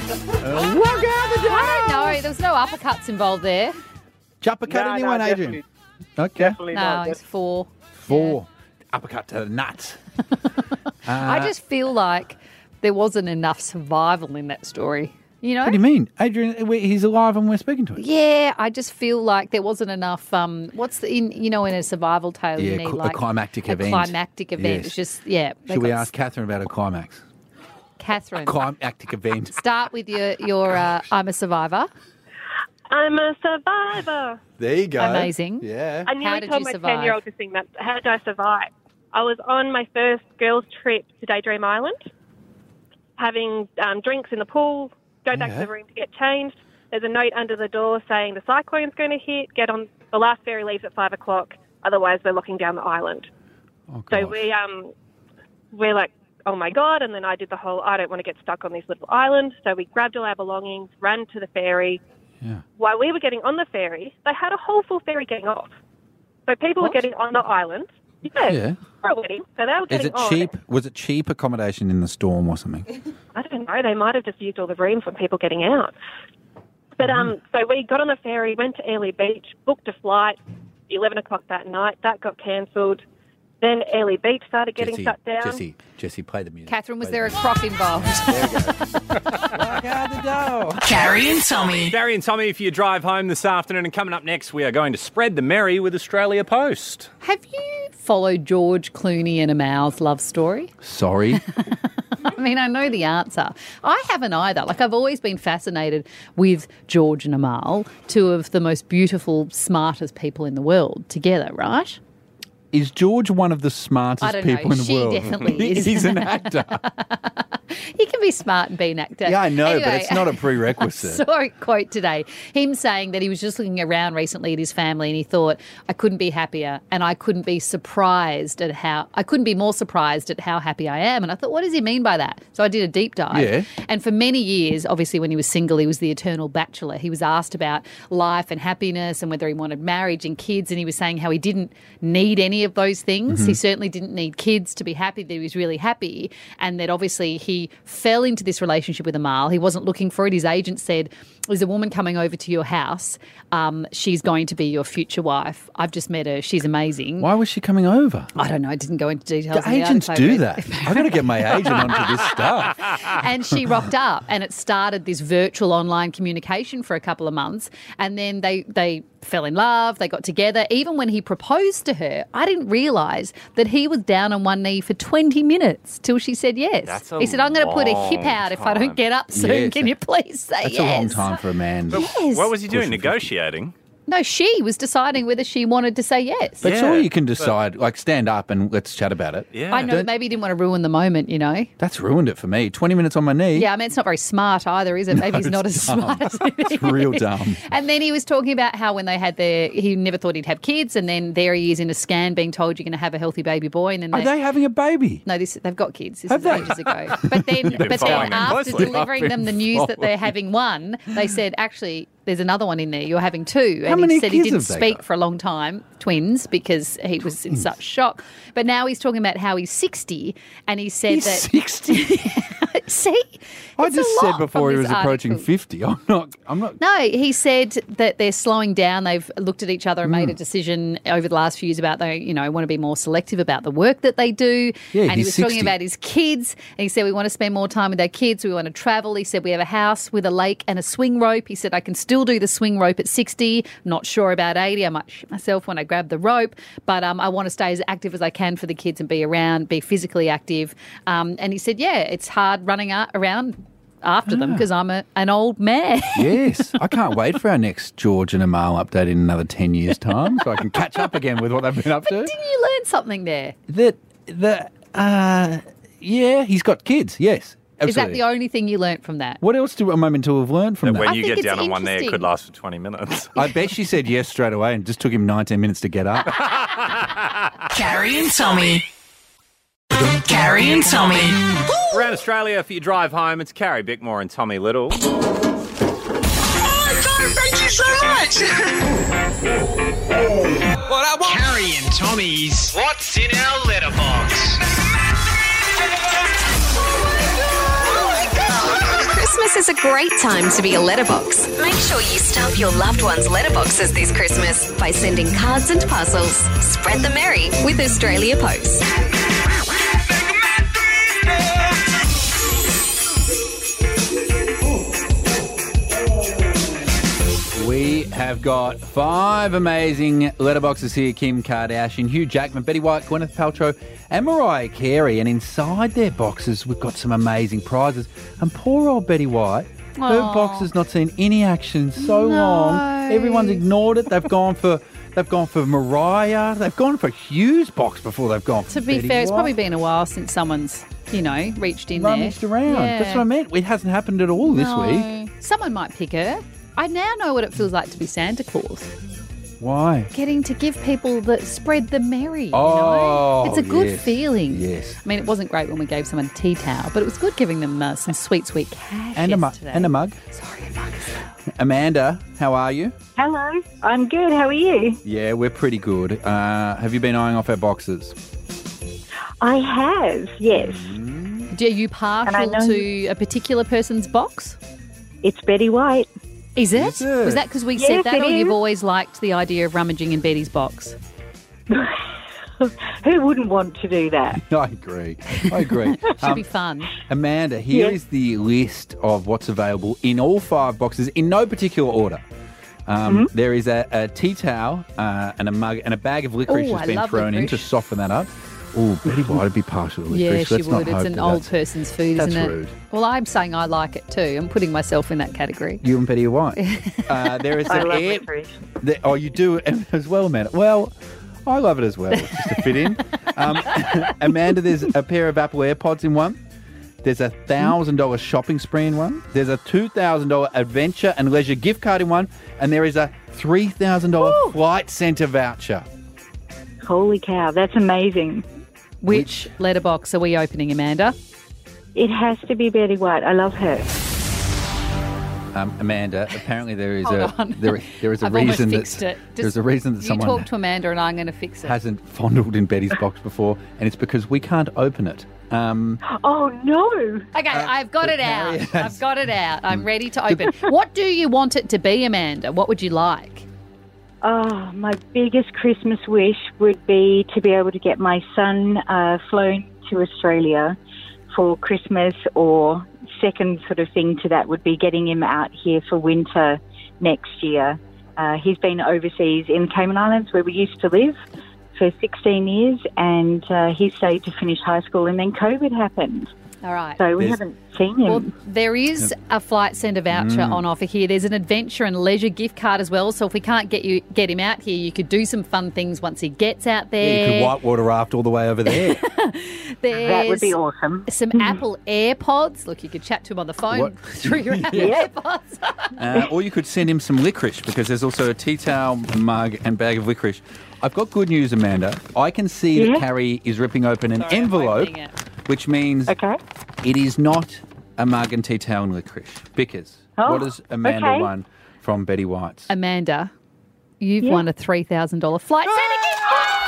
I don't know. There was no uppercuts involved there. Uppercut No, anyone, Adrian? definitely- Okay. Definitely No, not. it's 4. 4. Uppercut to the nuts. I just feel like there wasn't enough survival in that story. You know? What do you mean? Adrian, he's alive and we're speaking to him. Yeah, I just feel like there wasn't enough. What's in a survival tale you Yeah, need a like climactic a event. climactic event. Yes. It's just they Should we got- ask Catherine about her climax? Catherine? Climactic event. Start with your I'm a survivor. I'm a survivor. There you go. Amazing. Yeah. I How nearly did told you my survive? 10-year-old to sing that. How did I survive? I was on my first girls' trip to Daydream Island, having drinks in the pool, go back to the room to get changed. There's a note under the door saying the cyclone's going to hit, get on, the last ferry leaves at 5 o'clock, otherwise we're locking down the island. Oh, So we're like, oh my God, and then I did the whole, I don't want to get stuck on this little island. So we grabbed all our belongings, ran to the ferry. Yeah. While we were getting on the ferry, they had a whole full ferry getting off. So people were getting on the island. Yeah. For a wedding. So they were Is getting it on. cheap? Was it cheap accommodation in the storm or something? I don't know. They might have just used all the rooms for people getting out. But so we got on the ferry, went to Airlie Beach, booked a flight, 11 o'clock that night. That got cancelled. Then Airlie Beach started getting shut down. Jesse, play the music. Catherine, was there a croc involved? Carrie and Tommy. Carrie and Tommy, if you drive home this afternoon, and coming up next, we are going to spread the merry with Australia Post. Have you followed George Clooney and Amal's love story? Sorry. I mean, I know the answer. I haven't either. Like, I've always been fascinated with George and Amal, two of the most beautiful, smartest people in the world together, right? Is George one of the smartest I don't know. people in the She world? definitely is. He's an actor. He can be smart and be an actor. Yeah, I know, but Anyway, it's not a I prerequisite. saw a quote today, him saying that he was just looking around recently at his family and he thought, I couldn't be happier and I couldn't be more surprised at how happy I am. And I thought, what does he mean by that? So I did a deep dive. Yeah. And for many years, obviously when he was single, he was the eternal bachelor. He was asked about life and happiness and whether he wanted marriage and kids, and he was saying how he didn't need any of those things. He certainly didn't need kids to be happy, that he was really happy, and that obviously he fell into this relationship with Amal. He wasn't looking for it. His agent said, there's a woman coming over to your house. She's going to be your future wife. I've just met her. She's amazing. Why was she coming over? I don't know. I didn't go into details. The of the agents article I do read. that. I've got to get my agent onto this stuff. And she rocked up, and it started this virtual online communication for a couple of months, and then they fell in love, they got together. Even when he proposed to her, I didn't realise that he was down on one knee for 20 minutes till she said yes. That's a He said, I'm going to put a hip long out if I time. don't get up soon. Yes. Can you please say That's yes? a long time for a man. Yes. What was he doing? Pushing 50. Negotiating? No, she was deciding whether she wanted to say yes. But Yeah, sure, you can decide, like, stand up and let's chat about it. Yeah. I know, maybe he didn't want to ruin the moment, you know. That's ruined it for me. 20 minutes on my knee. Yeah, I mean, it's not very smart either, is it? Maybe he's not as it's dumb. smart as It's real dumb. And then he was talking about how when they had he never thought he'd have kids, and then there he is in a scan being told you're going to have a healthy baby boy. And then Are they having a baby? No, they've got kids. This Have is they? ages ago. But then, been following them after closely. delivering I've them the been news that they're following. having one, they said, actually, there's another one in there. You're having two. How And many he said he kids didn't have they speak got? for a long time, twins, because he was in such shock. But now he's talking about how he's 60, and he said He's that 60. See, I It's just a said lot before from he was this approaching article. 50. I'm not. No, he said that they're slowing down. They've looked at each other and Hmm. made a decision over the last few years about they, want to be more selective about the work that they do. Yeah, and he he's was talking 60. about his kids. And he said, we want to spend more time with our kids. We want to travel. He said, we have a house with a lake and a swing rope. He said, I can still do the swing rope at 60. Not sure about 80. I might shit myself when I grab the rope. But I want to stay as active as I can for the kids and be around, be physically active. And he said, yeah, it's hard running around after them because I'm an old man. Yes. I can't wait for our next George and Amal update in another 10 years' time so I can catch up again with what they've been up to. Didn't you learn something there? Yeah, he's got kids. Yes. Absolutely. Is that the only thing you learnt from that? What else do am I meant to have learned from That that? when you think get it's down on one knee, it interesting. could last for 20 minutes. I bet she said yes straight away and just took him 19 minutes to get up. Carrie and Tommy. Carrie and Tommy. Around Australia, if you drive home, it's Carrie Bickmore and Tommy Little. Thank you so much. What I want. Carrie and Tommy's What's in Our Letterbox? Christmas is a great time to be a letterbox. Make sure you stuff your loved one's letterboxes this Christmas by sending cards and parcels. Spread the merry with Australia Post. We have got 5 amazing letterboxes here. Kim Kardashian, Hugh Jackman, Betty White, Gwyneth Paltrow and Mariah Carey. And inside their boxes, we've got some amazing prizes. And poor old Betty White, her box has not seen any action in so long. Everyone's ignored it. They've gone for Mariah. They've gone for Hugh's box before they've gone for To be Betty fair, it's White. probably been a while since someone's, reached in Rummaged there. around. Yeah. That's what I meant. It hasn't happened at all this week. Someone might pick her. I now know what it feels like to be Santa Claus. Why? Getting to give people that spread the merry. You Oh, know? It's a good yes. feeling. Yes. I mean, it wasn't great when we gave someone a tea towel, but it was good giving them some sweet cash And a mug. yesterday. And a mug. Sorry, a mug. Amanda, how are you? Hello, I'm good. How are you? Yeah, we're pretty good. Have you been eyeing off our boxes? I have, yes. Are you partial to a particular person's box? It's Betty White. Is it? Is it? Was that because we Yes, said that, it or you've is. always liked the idea of rummaging in Betty's box? Who wouldn't want to do that? I agree. Should be fun. Amanda, here Yes. is the list of what's available in all 5 boxes in no particular order. There is a tea towel and a mug and a bag of licorice Ooh, has I been love thrown in to licorice. soften that up. Oh, Betty White would be partial to Yeah, licorice. she Let's not would. It's hope an that old that's- person's food, isn't That's it? rude. Well, I'm saying I like it too. I'm putting myself in that category. You and Betty White. There is I an love air. licorice. Oh, you do as well, Amanda. Well, I love it as well, just to fit in. Amanda, there's a pair of Apple AirPods in one. There's a $1,000 shopping spree in one. There's a $2,000 adventure and leisure gift card in one. And there is a $3,000 flight centre voucher. Holy cow, that's amazing. Which letterbox are we opening, Amanda? It has to be Betty White. I love her. Amanda, apparently there is Hold a on. there is a I've almost reason fixed that it. there's a reason that You someone talk to Amanda and I'm going to fix it. hasn't fondled in Betty's box before, and it's because we can't open it. Oh, no. Okay, I've got it out. Mary has- I've got it out. I'm ready to open. What do you want it to be, Amanda? What would you like? Oh, my biggest Christmas wish would be to be able to get my son flown to Australia for Christmas, or second sort of thing to that would be getting him out here for winter next year. He's been overseas in Cayman Islands where we used to live for 16 years, and he stayed to finish high school, and then COVID happened. All right. So we haven't seen him. Well, there is a flight centre voucher on offer here. There's an adventure and leisure gift card as well. So if we can't get him out here, you could do some fun things once he gets out there. Yeah, you could whitewater raft all the way over there. That would be There's awesome. Some Apple AirPods. Look, you could chat to him on the phone What? through your Apple Yeah. AirPods. Or you could send him some licorice, because there's also a tea towel, mug and bag of licorice. I've got good news, Amanda. I can see that Carrie is ripping open an Sorry, I'm envelope, opening it. which means it is not a mug and tea towel and licorice. Bickers, Oh, what has Amanda okay. won from Betty White's? Amanda, you've won a $3,000 flight centre gift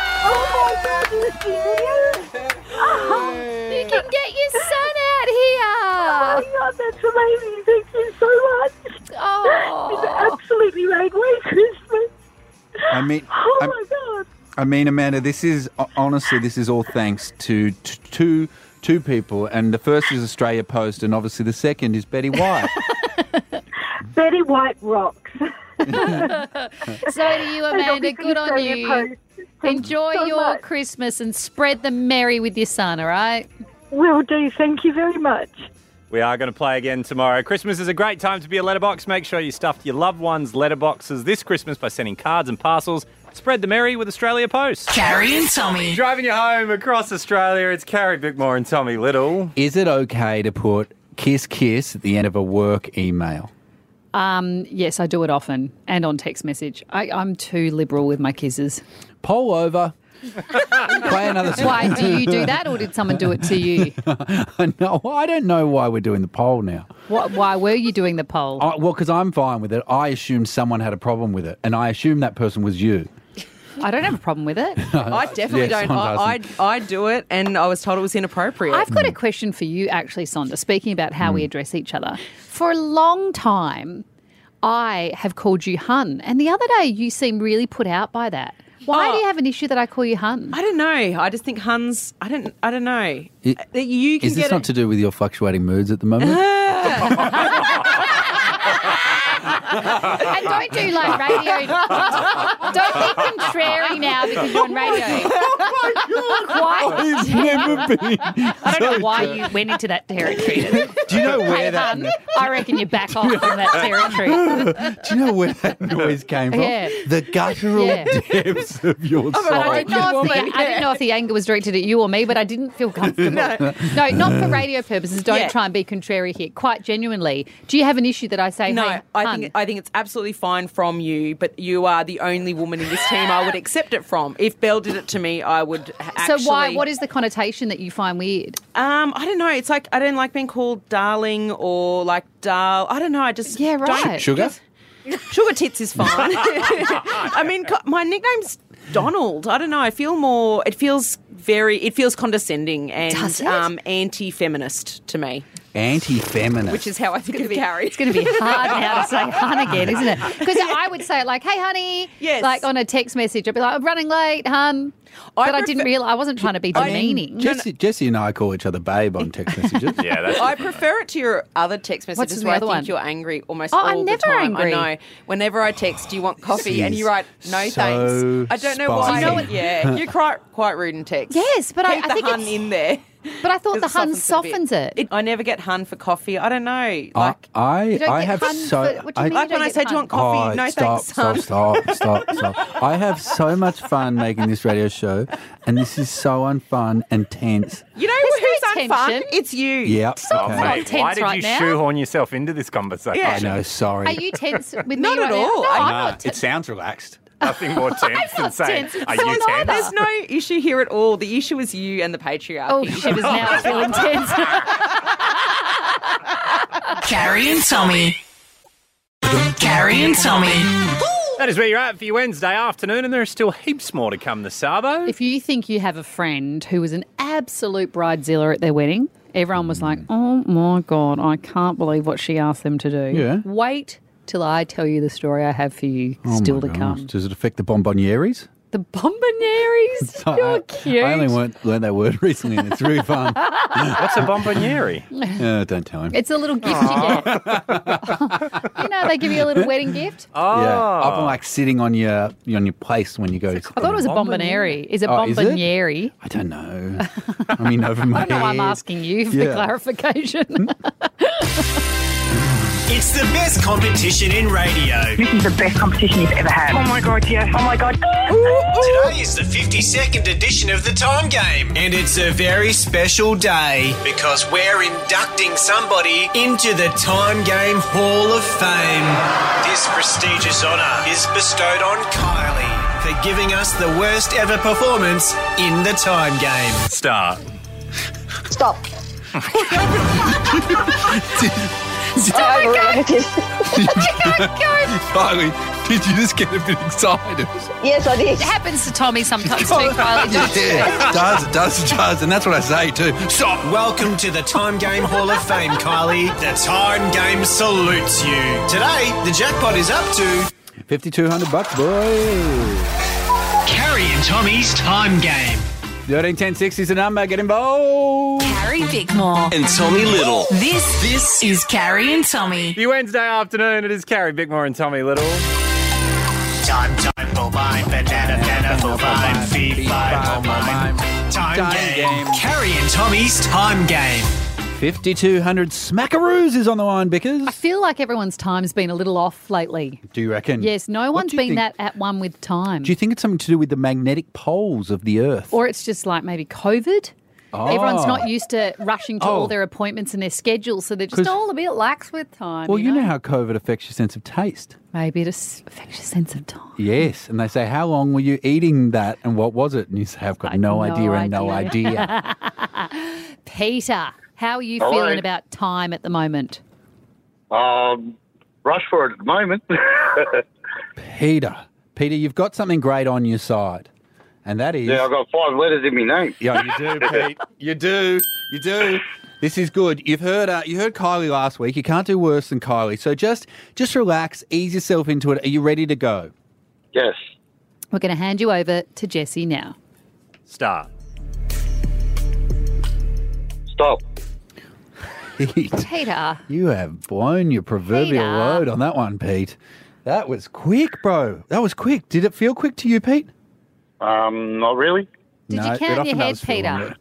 card. You can get your son out here. Oh, my God, that's amazing. Thank you so much. Oh. It's absolutely made my Christmas. I mean, Oh, I- my God. I mean, Amanda, this is honestly, this is all thanks to two people, and the first is Australia Post, and obviously the second is Betty White. Betty White rocks. So do you, Amanda. Good on you. Enjoy so your much. Christmas and spread the merry with your son, all right? Will do. Thank you very much. We are going to play again tomorrow. Christmas is a great time to be a letterbox. Make sure you stuff your loved ones' letterboxes this Christmas by sending cards and parcels. Spread the merry with Australia Post. Carrie and Tommy. Driving you home across Australia, it's Carrie Bickmore and Tommy Little. Is it okay to put kiss kiss at the end of a work email? Yes, I do it often and on text message. I'm too liberal with my kisses. Poll over. Play another song. Why, do you do that or did someone do it to you? No, I don't know why we're doing the poll now. Why were you doing the poll? Well, because I'm fine with it. I assumed someone had a problem with it, and I assumed that person was you. I don't have a problem with it. I definitely don't. I do it, and I was told it was inappropriate. I've got a question for you, actually, Sonda, speaking about how we address each other. For a long time, I have called you hun, and the other day you seemed really put out by that. Why do you have an issue that I call you hun? I don't know. I just think huns. I don't know. You can Is this not to do with your fluctuating moods at the moment? And don't do like radio. Don't be contrary now because you're on radio. I've never been. I don't know why you went into that territory. Do you know where Hey, that? hun, I reckon you back off from that territory. Do you know where that noise came from? Yeah. The guttural depths of your soul. I didn't know if the anger was directed at you or me, but I didn't feel comfortable. No, not for radio purposes. Don't try and be contrary here. Quite genuinely, do you have an issue that I say? No, hey, I think it's absolutely fine from you, but you are the only woman in this team I would accept it from. If Belle did it to me, I would actually. So why? What is the connotation that you find weird? I don't know. It's like I don't like being called darling or like darl. I don't know. I just don't. Sugar? Sugar tits is fine. I mean, my nickname's Donald. I don't know. It feels condescending and anti-feminist to me. Anti-feminist. Which is how I think of Carrie. It's going to be hard now to say hun again, isn't it? Because I would say it like, hey, honey. Yes. Like on a text message. I'd be like, I'm running late, hun. But I didn't realise. I wasn't trying to be demeaning. Jesse and I call each other babe on text messages. I prefer it to your other text messages the where I other think one? you're angry almost Oh, all I'm the never time. angry. I know. Whenever I text, do you want coffee? This And you write, no is thanks. so I don't know why. spicy. You're quite rude in text. Yes, but Keep I the think hun it's in there. But I thought the 'Cause hun it softens it. I never get hun for coffee. I don't know. You don't I get have hun so. for- what do you mean you Like don't when I get said, do you hun? want coffee? No stop, thanks, son. stop. I have so much fun making this radio show, and this is so unfun and tense. You know There's who's no unfun? tension. It's you. Yeah. Stop okay. not Mate, why tense did right you now. shoehorn yourself into this conversation? I know, sorry. Are you tense with me Not right at now? all. No, I I'm No, not. it sounds relaxed. Nothing more tense than saying, tense. are So you neither. tense? There's no issue here at all. The issue is you and the patriarchy. Oh, she was now feeling tense. Carrie and Tommy. Carrie and Tommy. That is where you're at for your Wednesday afternoon, and there are still heaps more to come this Sabo. If you think you have a friend who was an absolute bridezilla at their wedding, everyone was like, oh my God, I can't believe what she asked them to do. Yeah. Wait till I tell you the story I have for you Oh still my to gosh. come. Does it affect the bonbonnieres? The Bombonieres. You're cute. I only learned that word recently, and it's really fun. What's a bomboniere? Don't tell him. It's a little gift you get. You know, they give you a little wedding gift. Oh. Yeah, often like sitting on your place when you go. To I thought it was a bomboniere. Is it Oh, is it? bomboniere? I don't know. I mean, over my I don't know why I'm head. asking you for Yeah. clarification. It's the best competition in radio. This is the best competition you've ever had. Oh my God, yes. Oh my God. Today is the 52nd edition of the Time Game, and it's a very special day because we're inducting somebody into the Time Game Hall of Fame. This prestigious honour is bestowed on Kylie for giving us the worst ever performance in the Time Game. Start. Stop. Kylie, did you just get a bit excited? Yes, I did. It happens to Tommy sometimes too, Kylie. Yeah, it does, and that's what I say too. Stop. Welcome to the Time Game Hall of Fame, Kylie. The Time Game salutes you. Today, the jackpot is up to $5,200, boy. Carrie and Tommy's Time Game. 131060 is the number. Get involved. Carrie Bickmore. And Tommy Little. This is Carrie and Tommy. For your Wednesday afternoon, it is Carrie Bickmore and Tommy Little. Time for mine, banana for mine, fee for mine. Time game. Carrie and Tommy's Time Game. 5,200 smackaroos is on the line, Bickers. I feel like everyone's time's been a little off lately. Do you reckon? Yes, no What one's do you been think- that at one with time. Do you think it's something to do with the magnetic poles of the Earth? Or it's just like maybe COVID? Oh. Everyone's not used to rushing to Oh. all their appointments and their schedules, so they're just 'Cause- all a bit lax with time. Well, you know how COVID affects your sense of taste. Maybe it affects your sense of time. Yes, and they say, how long were you eating that and what was it? And you say, I've got no idea and no idea. Peter, how are you Hello. feeling about time at the moment? Rush for it at the moment. Peter, you've got something great on your side, and that is... Yeah, I've got 5 letters in my name. Yeah, you do, Pete. You do. This is good. You heard Kylie last week. You can't do worse than Kylie. So just relax, ease yourself into it. Are you ready to go? Yes. We're going to hand you over to Jesse now. Start. Stop. Pete, Peter. you have blown your proverbial Peter. load on that one, Pete. That was quick, bro. That was quick. Did it feel quick to you, Pete? Not really. Did you count your head, Peter?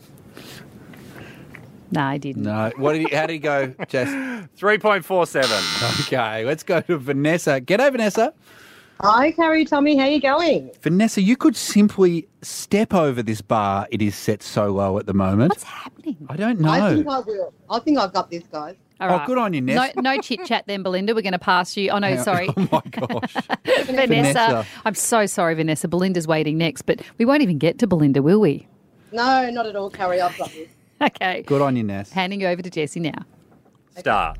No, I didn't. No. How did he go, Jess? 3.47. Okay, let's go to Vanessa. G'day, Vanessa. Hi, Carrie, Tommy. How you going? Vanessa, you could simply step over this bar. It is set so low at the moment. What's happening? I don't know. I think I will. I think I've got this, guys. All right. good on you, Ness. No chit-chat then, Belinda. We're going to pass you. Oh, no, sorry. Oh, my gosh. Vanessa. I'm so sorry, Vanessa. Belinda's waiting next, but we won't even get to Belinda, will we? No, not at all, Carrie. I've got this. Okay. Good on you, Ness. Handing you over to Jesse now. Start.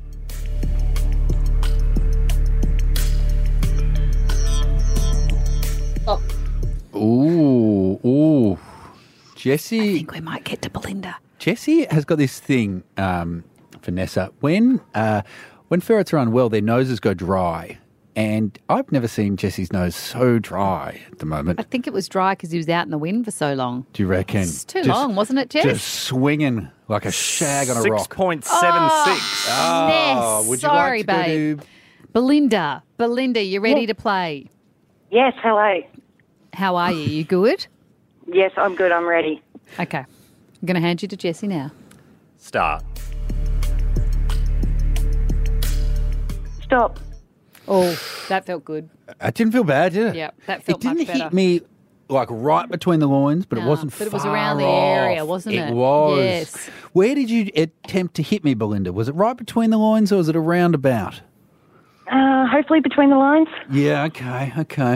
Stop. Ooh. Jesse. I think we might get to Belinda. Jesse has got this thing, Vanessa. When ferrets are unwell, their noses go dry. And I've never seen Jesse's nose so dry at the moment. I think it was dry because he was out in the wind for so long. Do you reckon? It's too long, wasn't it, Jess? Just swinging like a shag on a rock. 6.76. Ness, would you sorry, like to go babe. to... Belinda, you ready to play? Yes, hello. How are you? You good? Yes, I'm good. I'm ready. Okay. I'm going to hand you to Jesse now. Start. Stop. Oh, that felt good. It didn't feel bad, did it? Yeah, that felt much It better. didn't hit me like right between the loins, but it No, wasn't but it was far around the off. area, wasn't it? It was. Yes. Where did you attempt to hit me, Belinda? Was it right between the loins or was it a roundabout? Hopefully between the lines. Yeah, okay.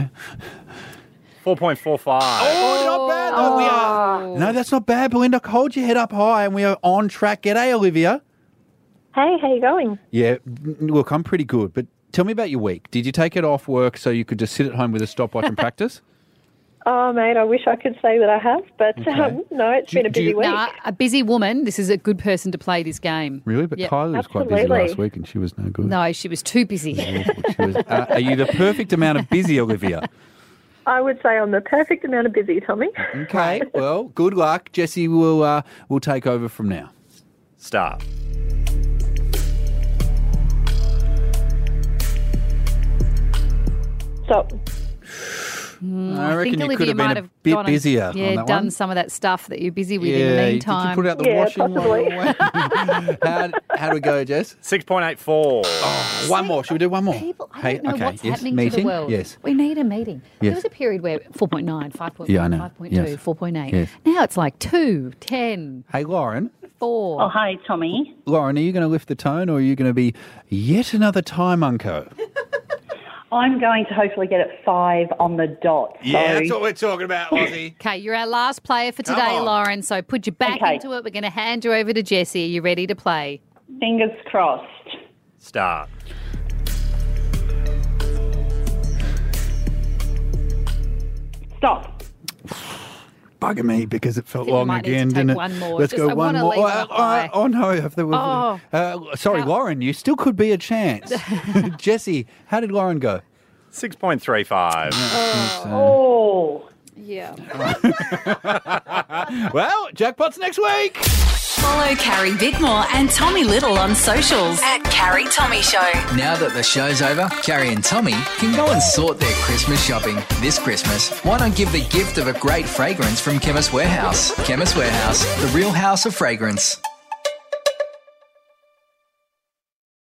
4.45. Oh, not bad. though. We are. No, that's not bad, Belinda. Hold your head up high and we are on track. G'day, Olivia. Hey, how you going? Yeah, look, I'm pretty good, but tell me about your week. Did you take it off work so you could just sit at home with a stopwatch and practice? Oh, mate, I wish I could say that I have, but no, it's been a busy week. Nah, a busy woman. This is a good person to play this game. Really? But Yep. Kylie was quite busy Absolutely. last week and she was no good. No, she was too busy. Are you the perfect amount of busy, Olivia? I would say I'm the perfect amount of busy, Tommy. Okay, well, good luck. Jesse will take over from now. Start. Stop. I reckon think you Olivia could have might been a have bit gone and- busier on Yeah, that done one. some of that stuff that you're busy with in the Did you meantime. put out the washing line? How do we go, Jess? 6.84. Oh, one more. Should we do one more? I don't know what's happening meeting? to the world. Yes. We need a meeting. There Yes. was a period where 4.9, 5.1, Yeah, I know. 5.2, Yes. 4.8. Yes. Now it's like 2, 10, Hey, Lauren. 4. Oh, hi, Tommy. Lauren, are you going to lift the tone or are you going to be yet another time unco? I'm going to hopefully get it 5 on the dot. So we're talking about, Aussie. Okay, you're our last player for today, on. Lauren. So put your back Okay. into it. We're going to hand you over to Jesse. Are you ready to play? fingers crossed. Start. Stop. Bugging me because it felt think we long might need to again, take didn't it? one more. Let's Just- go I one wanna more. leave it high. Oh, no. If there was, sorry, Lauren, you still could be a chance. Jesse, how did Lauren go? 6.35. Oh. Yeah. Well, jackpot's next week. Follow Carrie Bickmore and Tommy Little on socials at Carrie Tommy Show. Now that the show's over, Carrie and Tommy can go and sort their Christmas shopping this Christmas. Why not give the gift of a great fragrance from Chemist Warehouse? Chemist Warehouse, the real house of fragrance.